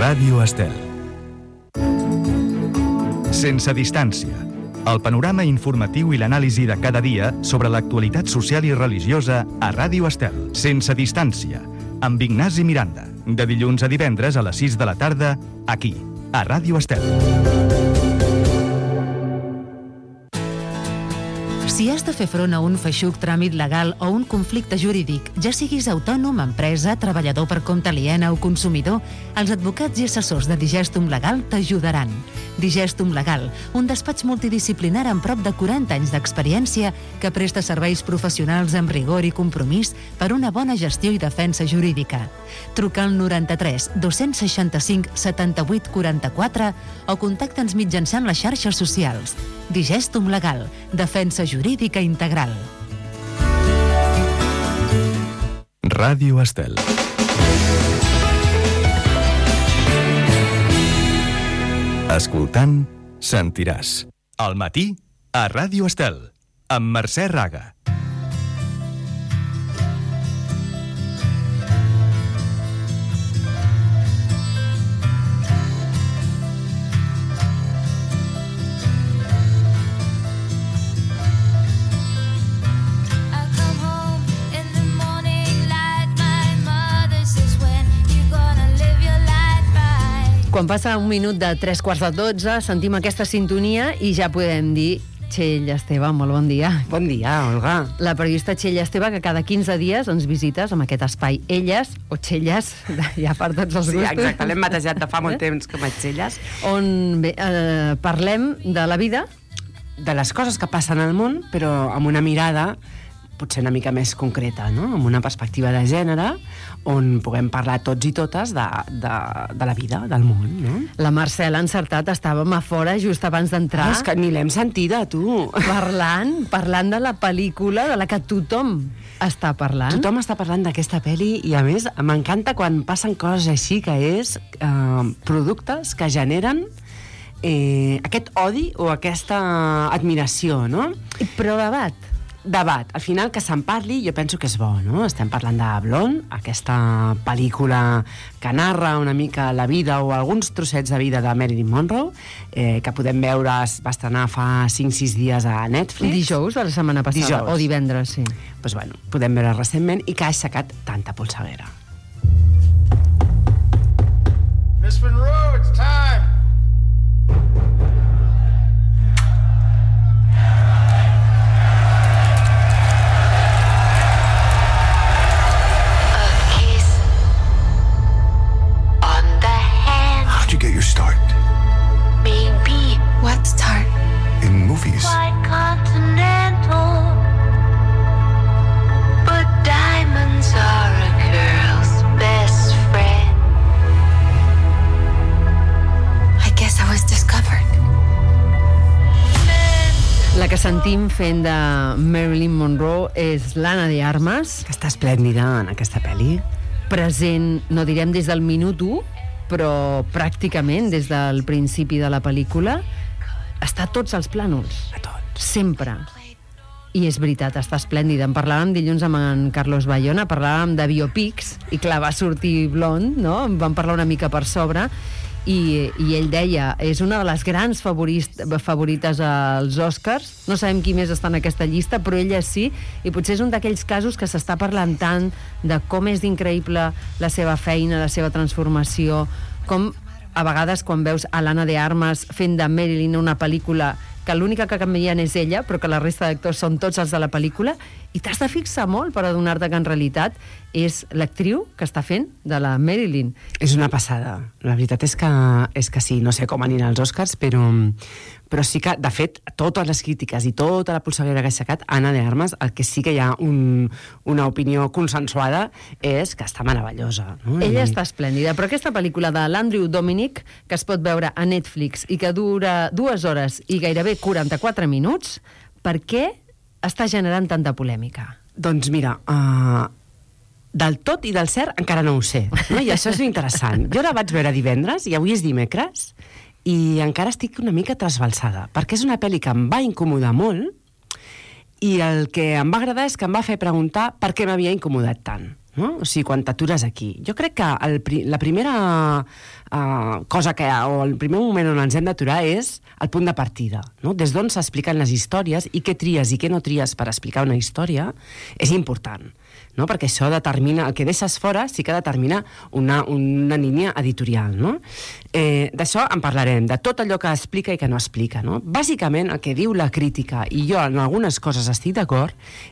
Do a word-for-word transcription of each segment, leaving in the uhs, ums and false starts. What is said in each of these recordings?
Ràdio Estel. Sense distància. El panorama informatiu i l'anàlisi de cada dia sobre l'actualitat social i religiosa a Ràdio Estel. Sense distància, amb Ignasi Miranda. De dilluns a divendres a les sis de la tarda, aquí, a Ràdio Estel. Si has de fer front a un feixuc tràmit legal o un conflicte jurídic, ja siguis autònom, empresa, treballador per compte aliena o consumidor, els advocats i assessors de Digestum Legal t'ajudaran. Digestum Legal, un despatx multidisciplinar amb prop de quaranta anys d'experiència que presta serveis professionals amb rigor i compromís per una bona gestió i defensa jurídica. Truca al noranta-tres dos-cents seixanta-cinc setanta-vuit quaranta-quatre o contacta'ns mitjançant les xarxes socials. Digestum Legal, defensa jurídica integral. Ràdio Estel. Escoltant, sentiràs. Al matí, a Ràdio Estel, amb Mercè Raga. Quan passa un minut de tres quarts de dotze, sentim aquesta sintonia i ja podem dir Txell Esteve, molt bon dia. Bon dia, Olga. La periodista Txell Esteve, que cada quinze dies ens visites amb aquest espai Elles, o Txelles, ja per tots els gustos. Sí, exacte, l'hem batejat de fa molt temps com a Txelles. On bé, eh, parlem de la vida. De les coses que passen al món, però amb una mirada potser una mica més concreta, no? Amb una perspectiva de gènere, on puguem parlar tots i totes de, de, de la vida, del món, no? La Mercè l'ha encertat, estàvem a fora just abans d'entrar. Oh, és que ni l'hem sentida, tu. Parlant, parlant de la pel·lícula de la que tothom està parlant. Tothom està parlant d'aquesta pel·li i, a més, m'encanta quan passen coses així, que és eh, productes que generen eh, aquest odi o aquesta admiració, no? Però debat. Debat. Al final, que se'n parli, jo penso que és bo, no? Estem parlant de Blonde, aquesta pel·lícula que narra una mica la vida o alguns trossets de vida de Marilyn Monroe, eh, que podem veure, va estrenar fa cinc sis dies a Netflix. Dijous de la setmana passada, Dijous. O divendres, sí. Pues bueno, podem veure recentment i que ha aixecat tanta polseguera. Miss Monroe, it's time! Get your start. Maybe. What start? In movies. Quite continental. But diamonds are a girl's best friend. I guess I was discovered. La que sentim fent de Marilyn Monroe és l'Anna de Armas. Que està esplèndida en aquesta pel·li. Present, no direm des del minut u, però pràcticament des del principi de la pel·lícula està a tots els plànols. A tots. Sempre. I és veritat, està esplèndida. En parlàvem dilluns amb en Carlos Bayona, parlàvem de biopics, i clar, va sortir Blonde, no? En vam parlar una mica per sobre, i, i ell deia, és una de les grans favorit, favorites als Oscars. No sabem qui més està en aquesta llista, però ella sí, i potser és un d'aquells casos que s'està parlant tant de com és increïble la seva feina, la seva transformació, com a vegades quan veus a l'Anna de Armas fent de Marilyn una pel·lícula que l'única que canvien és ella, però que la resta d'actors són tots els de la pel·lícula, i t'has de fixar molt per adonar-te que en realitat és l'actriu que està fent de la Marilyn. És una passada. La veritat és que, és que sí, no sé com aniran els Oscars, però, però sí que, de fet, totes les crítiques i tota la polseguera que ha aixecat Anna de Armas, el que sí que hi ha un, una opinió consensuada és que està meravellosa. No? Ella I... està esplèndida, però aquesta pel·lícula de l'Andrew Dominic, que es pot veure a Netflix i que dura dues hores i gairebé quaranta-quatre minuts, per què està generant tanta polèmica? Doncs mira, uh, del tot i del cert encara no ho sé, no? I això és interessant. Jo la vaig veure divendres i avui és dimecres i encara estic una mica trasbalsada, perquè és una pel·li que em va incomodar molt i el que em va agradar és que em va fer preguntar per què m'havia incomodat tant. no? O sigui, quan t'atures aquí. Jo crec que el, la primera uh, cosa que, o el primer moment on ens hem d'aturar és el punt de partida, no? Des d'on s'expliquen les històries i què tries i què no tries per explicar una història és important, no? Perquè això determina, el que deixes fora sí que determina una, una línia editorial, no? Eh, d'això en parlarem, de tot allò que explica i que no explica, no? Bàsicament el que diu la crítica, i jo en algunes coses estic d'acord,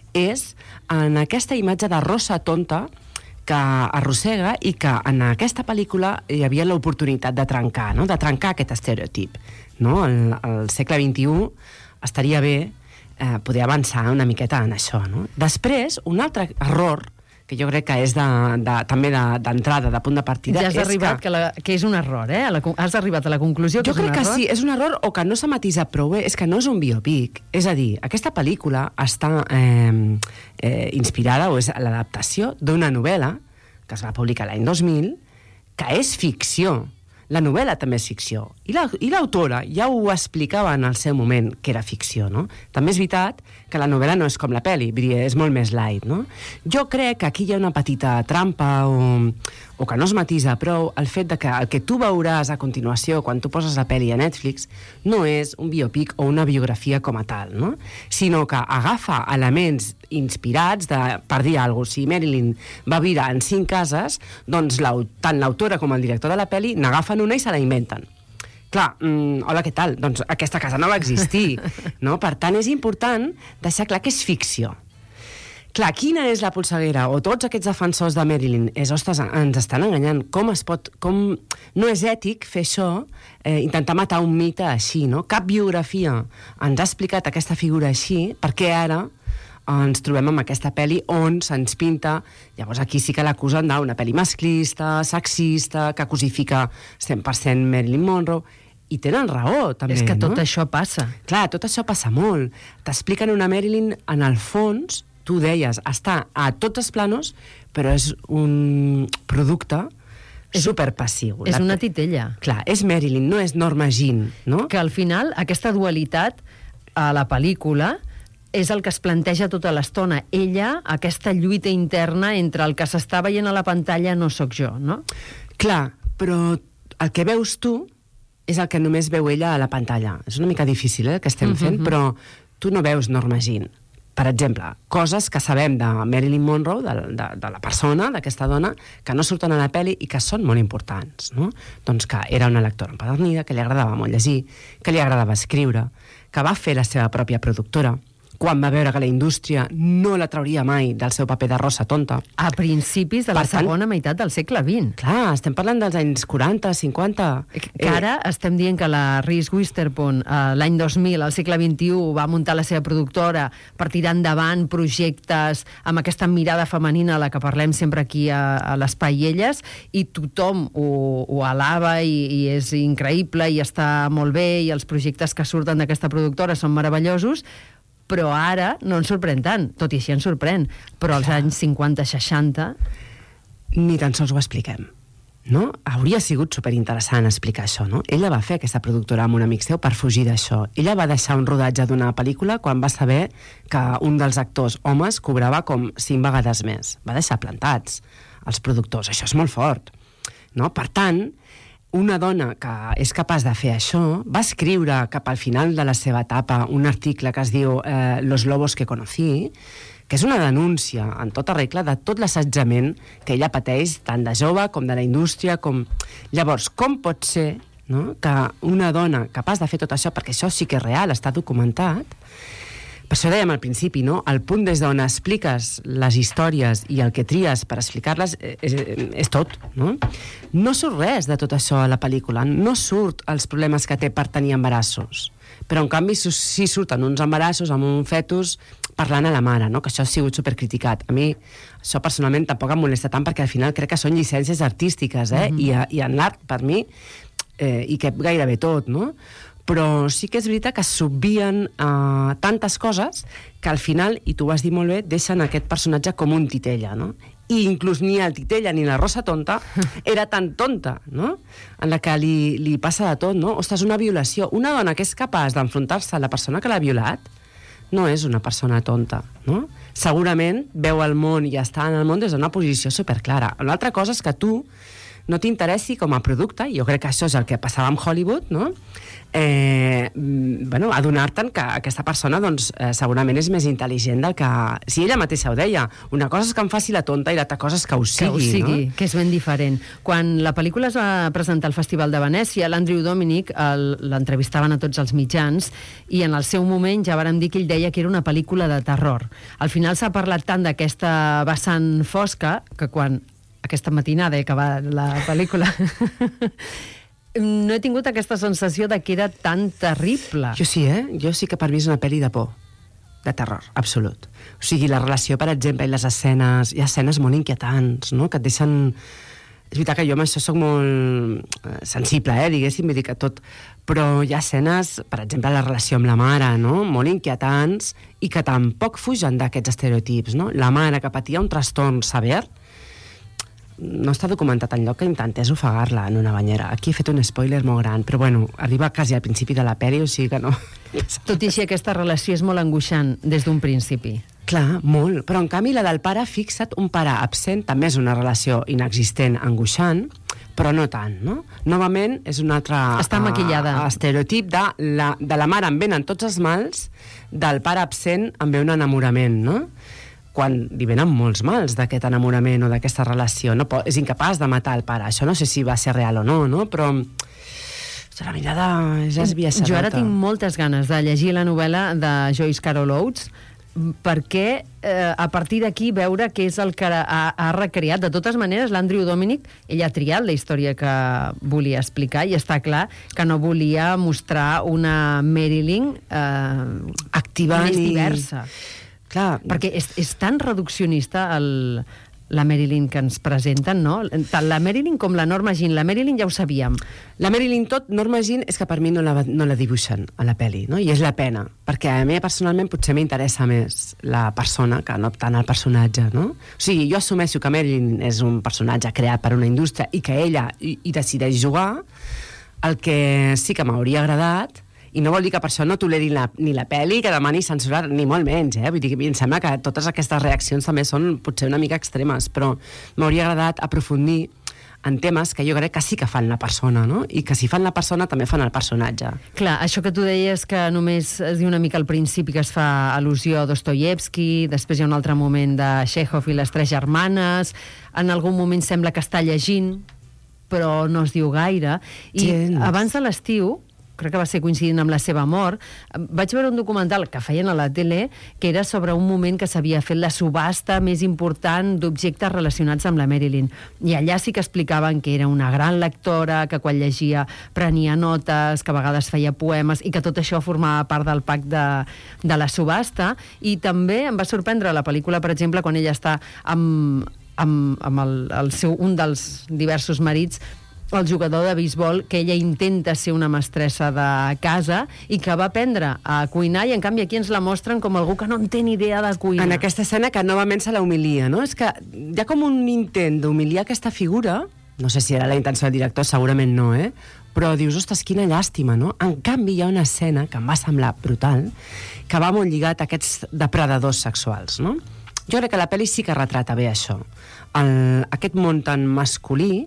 és en aquesta imatge de rossa tonta que arrossega i que en aquesta pel·lícula hi havia l'oportunitat de trencar, no? De trencar aquest estereotip, no? El, el segle vint-i-u estaria bé eh, poder avançar una miqueta en això, no? Després, un altre error que jo crec que és de, de, també d'entrada, de, de punt de partida... Ja has arribat que... Que, la, que és un error, eh? La, has arribat a la conclusió que jo és un error? Jo crec que sí, és un error o que no s'ha matisat prou bé, és que no és un biopic. És a dir, aquesta pel·lícula està eh, eh, inspirada, o és l'adaptació d'una novel·la que es va publicar l'any dos mil, que és ficció. La novel·la també és ficció. I l'autora la, ja ho explicava en el seu moment, que era ficció, no? També és veritat que la novel·la no és com la pel·li, és molt més light, no? Jo crec que aquí hi ha una petita trampa o, o que no es matisa prou el fet de que el que tu veuràs a continuació quan tu poses la pel·li a Netflix no és un biopic o una biografia com a tal, no? Sinó que agafa elements inspirats de, per dir alguna cosa. Si Marilyn va viure en cinc cases, doncs tant l'autora com el director de la pel·li n'agafen una i se la inventen. Clar, mm, hola, què tal? Doncs aquesta casa no va existir, no? Per tant, és important deixar clar que és ficció. Clar, quina és la polseguera? O tots aquests defensors de Marilyn és, ostres, ens estan enganyant. Com es pot... Com... No és ètic fer això, eh, intentar matar un mite així, no? Cap biografia ens ha explicat aquesta figura així, perquè ara ens trobem amb aquesta pel·li on se'ns pinta, llavors aquí sí que l'acusen d'una pel·li masclista, sexista, que cosifica cent per cent Marilyn Monroe, i tenen raó, també, no? És que tot això passa. Clar, tot això passa molt. T'expliquen una Marilyn, en el fons, tu deies, està a tots els planos, però és un producte superpassiu. És una titella. Clar, és Marilyn, no és Norma Jean, no? Que al final, aquesta dualitat a la pel·lícula és el que es planteja tota l'estona. Ella, aquesta lluita interna entre el que s'està veient a la pantalla no sóc jo, no? Clar, però el que veus tu és el que només veu ella a la pantalla. És una mica difícil, eh, el que estem fent, uh-huh. Però tu no veus Norma Jean. Per exemple, coses que sabem de Marilyn Monroe, de, de, de la persona, d'aquesta dona, que no surten a la pel·li i que són molt importants, no? Doncs que era una lectora empedernida, que li agradava molt llegir, que li agradava escriure, que va fer la seva pròpia productora, quan va veure que la indústria no la trauria mai del seu paper de rossa tonta. A principis de la Per tant, segona meitat del segle vint. Clar, estem parlant dels anys quaranta, cinquanta... Que ara eh... estem dient que la Reese Witherspoon eh, l'any dos mil, al segle vint-i-u, va muntar la seva productora per tirar endavant projectes amb aquesta mirada femenina a la que parlem sempre aquí a, a l'Espai Elles, i tothom ho, ho alaba i, i és increïble i està molt bé i els projectes que surten d'aquesta productora són meravellosos, però ara no ens sorprèn tant, tot i així ens sorprèn, però als anys cinquanta seixanta... Ni tan sols ho expliquem, no? Hauria sigut superinteressant explicar això, no? Ella va fer aquesta productora amb un amic seu per fugir d'això. Ella va deixar un rodatge d'una pel·lícula quan va saber que un dels actors homes cobrava com cinc vegades més. Va deixar plantats els productors. Això és molt fort, no? Per tant, una dona que és capaç de fer això va escriure cap al final de la seva etapa un article que es diu eh, Los lobos que conocí, que és una denúncia en tota regla de tot l'assetjament que ella pateix tant de jove com de la indústria. Com... Llavors, com pot ser, no?, que una dona capaç de fer tot això, perquè això sí que és real, està documentat, per això dèiem al principi, no? El punt des d'on expliques les històries i el que tries per explicar-les és, és tot, no? No surt res de tot això a la pel·lícula, no surt els problemes que té per tenir embarassos, però en canvi sí surten uns embarassos amb un fetus parlant a la mare, no? Que això ha sigut supercriticat. A mi això personalment tampoc em molesta tant perquè al final crec que són llicències artístiques, eh? Mm-hmm. I, i en l'art, per mi, eh, hi cap gairebé tot, no? Però sí que és veritat que s'obvien uh, tantes coses que al final, i tu ho vas dir molt bé, deixen aquest personatge com un titella, no? I inclús ni el titella ni la rossa tonta era tan tonta, no? En la que li, li passa de tot, no? Ostres, una violació. Una dona que és capaç d'enfrontar-se a la persona que l'ha violat, no és una persona tonta, no? Segurament veu el món i està en el món des d'una posició superclara. Una altra cosa és que tu no t'interessi com a producte, i jo crec que això és el que passava amb Hollywood, no? Eh, bueno, adonar-te'n que aquesta persona doncs, eh, segurament és més intel·ligent del que... Si ella mateixa ho deia, una cosa és que em faci la tonta i l'altra cosa és que ho sigui, que ho sigui, no? Que és ben diferent. Quan la pel·lícula es va presentar al Festival de Venècia, l'Andrew Dominic el- l'entrevistaven a tots els mitjans i en el seu moment ja vàrem dir que ell deia que era una pel·lícula de terror. Al final s'ha parlat tant d'aquesta vessant fosca que quan aquesta matinada he acabat la pel·lícula no he tingut aquesta sensació de que era tan terrible. Jo sí, eh? Jo sí que per mi és una pel·li de por, de terror, absolut. O sigui, la relació, per exemple, i les escenes... Hi ha escenes molt inquietants, no?, que et deixen... És veritat que jo amb això soc molt eh, sensible, eh, diguéssim, vull dir que tot... Però hi ha escenes, per exemple, la relació amb la mare, no?, molt inquietants i que tampoc fugen d'aquests estereotips, no? La mare que patia un trastorn sever, no està documentat enlloc que intentés ofegar-la en una banyera. Aquí he fet un spoiler molt gran, però bueno, arriba quasi al principi de la pel·li, o sigui que no... Tot i així, aquesta relació és molt angoixant des d'un principi. Clar, molt. Però en canvi la del pare, fixa't, un pare absent també és una relació inexistent, angoixant, però no tant, no? Novament és un altre... Està maquillada. Uh, estereotip de la, de la mare en venen tots els mals, del pare absent en ve un enamorament, no? Quan li venen molts mals d'aquest enamorament o d'aquesta relació. No pot, és incapaç de matar el pare. Això no sé si va ser real o no, no? Però la mirada és esbiaixadota. Jo ara tinc moltes ganes de llegir la novel·la de Joyce Carol Oates perquè eh, a partir d'aquí veure què és el que ha, ha recreat. De totes maneres, l'Andrew Dominic, ell ha triat la història que volia explicar i està clar que no volia mostrar una Marilyn eh, activa més ni... diversa. Clar. Perquè és, és tan reduccionista el, la Marilyn que ens presenten, no? Tant la Marilyn com la Norma Jean. La Marilyn ja ho sabíem. La Marilyn tot, Norma Jean, és que per mi no la, no la dibuixen a la pel·li, no? I és la pena, perquè a mi personalment potser m'interessa més la persona que no tant el personatge, no? O sigui, jo assumeixo que Marilyn és un personatge creat per una indústria i que ella hi, hi decideix jugar. El que sí que m'hauria agradat, i no vol dir que per això no tolerin la, ni la pel·li, que demani censurar, ni molt menys, eh? Vull dir que em sembla que totes aquestes reaccions també són potser una mica extremes, però m'hauria agradat aprofundir en temes que jo crec que sí que fan la persona, no? I que si fan la persona també fan el personatge. Clar, això que tu deies que només es diu una mica al principi que es fa al·lusió a Dostoievski, després hi ha un altre moment de Chekhov i les tres germanes, en algun moment sembla que està llegint, però no es diu gaire, i Gens. abans de l'estiu, crec que va ser coincidint amb la seva mort, vaig veure un documental que feien a la tele que era sobre un moment que s'havia fet la subhasta més important d'objectes relacionats amb la Marilyn. I allà sí que explicaven que era una gran lectora, que quan llegia prenia notes, que a vegades feia poemes i que tot això formava part del pack de, de la subhasta. I també em va sorprendre la pel·lícula, per exemple, quan ella està amb, amb, amb el, el seu, un dels diversos marits, el jugador de beisbol, que ella intenta ser una mestressa de casa i que va aprendre a cuinar, i en canvi aquí ens la mostren com algú que no en té ni idea de cuinar. En aquesta escena que novament se la humilia, no? És que hi ha com un intent d'humiliar aquesta figura, no sé si era la intenció del director, segurament no, eh? Però dius, ostres, quina llàstima, no? En canvi, hi ha una escena que em va semblar brutal, que va molt lligat a aquests depredadors sexuals, no? Jo crec que la pel·li sí que retrata bé això. El, aquest món tan masculí,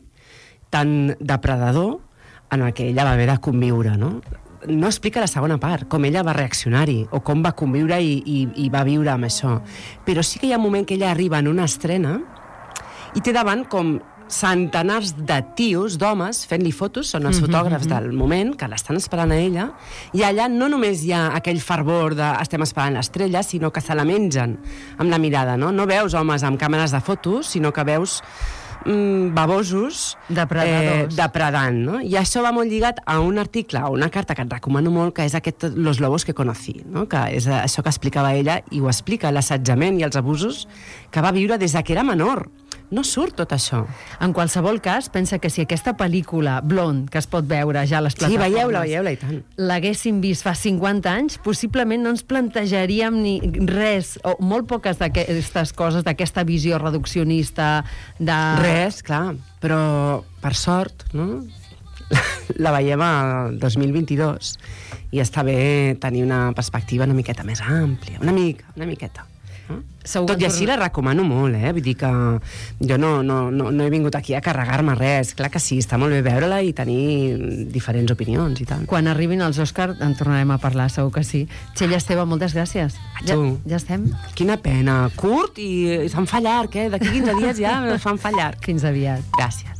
tan depredador, en el que ella va haver de conviure, no? No explica la segona part, com ella va reaccionar-hi, o com va conviure i, i, i va viure amb això. Però sí que hi ha un moment que ella arriba en una estrena i té davant com centenars de tios, d'homes, fent-li fotos, són els fotògrafs del moment, que l'estan esperant a ella, i allà no només hi ha aquell fervor de estem esperant l'estrella, sinó que se la mengen amb la mirada, no? No veus homes amb càmeres de fotos, sinó que veus mm, babosos Depredadors. eh, depredant, no? I això va molt lligat a un article, a una carta que et recomano molt, que és aquest Los lobos que conocí, no? Que és això que explicava ella, i ho explica, l'assetjament i els abusos que va viure des que era menor. No surt tot això. En qualsevol cas, pensa que si aquesta pel·lícula, Blonde, que es pot veure ja a les Sí, plataformes... veieu-la, veieu-la, i tant. L'haguéssim vist fa cinquanta anys, possiblement no ens plantejaríem ni res, o molt poques d'aquestes coses, d'aquesta visió reduccionista de... Res, clar, però per sort, no? la veiem al dos mil vint-i-dos i està bé tenir una perspectiva una miqueta més àmplia, una mica, una miqueta. Eh? Tot i així la recomano molt, eh? Vull dir que jo no, no, no, no he vingut aquí a carregar-me res. Clar que sí, està molt bé veure-la i tenir diferents opinions i tal. Quan arribin els Òscar en tornarem a parlar, segur que sí. Txell Esteve, moltes gràcies. Ja, ja estem? Quina pena. Curt i se'n fa llarg, eh? D'aquí quinze dies ja se'n fa llarg. Fins aviat. Gràcies.